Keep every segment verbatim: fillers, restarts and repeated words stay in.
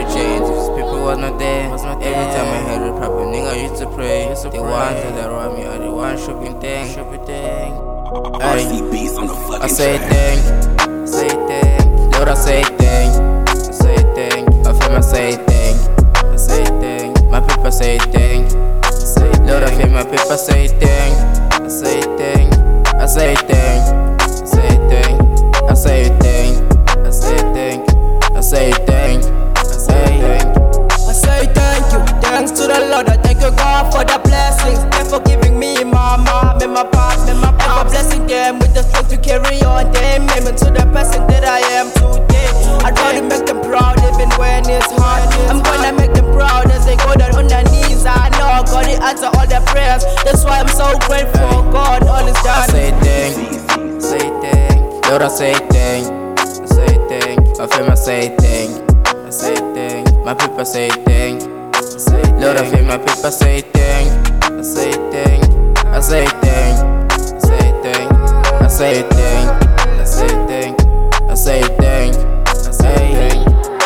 change if these people was not there. Was not there. Every time I heard a proper nigga used to pray. Used to the ones that around me are the ones shopping thing. Shopping thing. R C B's on the fucking I say track. thank, I say thank, Lord I say thank, I say thank, my fam I say thank, I say thank, my people say thank, I say Lord I feel my people say thank, I say thank, I say thank, I say thank, I say thank, I say thank, I say thank, I say thank. I say thank you, thanks to the Lord. I thank you God for the blessings. Thank for giving me my mom and my pop and my pop. For blessing them with the strength to carry on. They made me to the person that I am today. I'd rather make them proud even when it's hard. I'm gonna make them proud as they go down on their knees. I know God will answer all their prayers. That's why I'm so grateful. God, all is I done. say thank, say thank, Lord I say thank, I say thank, my fam I say thank, I say thank, my people say thank, I say Lord I feel my people say thank, I say thank, I say thank, I say thank, I say thank, I say thank, I say thank, I say thank.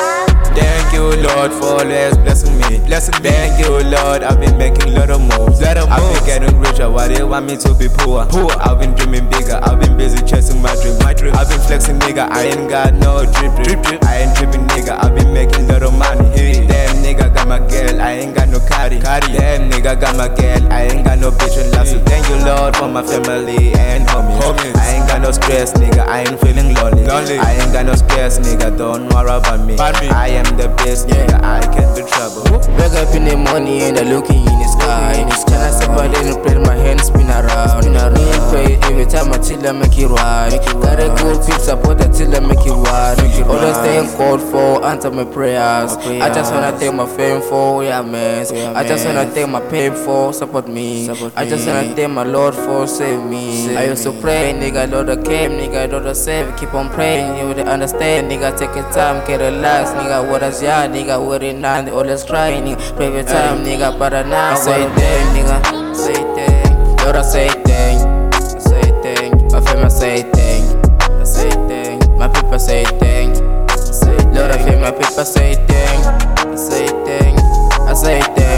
Thank you, Lord, for always blessing me. Blessing me. Thank you, Lord, I've been making lot of moves. Lot of I've moves. been getting richer, why they want me to be poor? Poor. I've been dreaming bigger, I've been busy chasing my dream. My dream. I've been flexing, nigga, I ain't got no drip, drip, drip. I ain't tripping, nigga, I've been making lot of money. Hey. Damn, nigga, got my girl, I ain't got no carry. carry. Damn, nigga, got my girl, I ain't got no bitch and love. So thank you, Lord, for my family and homies. homies. I ain't got no stress, nigga, I ain't feeling lonely. lonely. I ain't got no stress, nigga, don't worry about me. me. I am the best, yeah. Nigga, I can't be trouble. Wake up in the morning and I looking in the sky. And I step out and play my hands spin around. Spin around. Me pray every time I chill I make it right. Got a good fix support till I make it right. Always staying cold for answer my prayers. I just wanna thank my fame for yeah man. I just wanna thank my pain for support me. I just wanna thank my Lord for save me. I used to pray, nigga, Lord I came, nigga, Lord I save. Keep on praying, you would understand, nigga. Take your time, get relax, nigga. What is ya, nigga? What it now? Always crying, nigga. Pray every time, nigga. But now, say thank, nigga. Say thank, Lord I say thank, I say thank, my family say thank, I say thank, my people say thank, I say Lord I feel my people say thank, I say thank, I say thank.